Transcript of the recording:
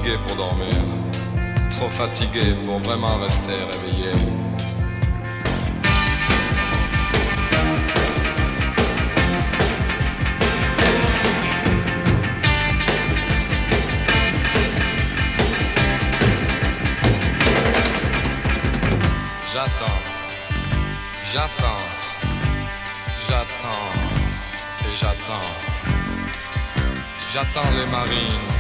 fatigué pour dormir, trop fatigué pour vraiment rester réveillé. J'attends, j'attends, j'attends et j'attends. J'attends les marines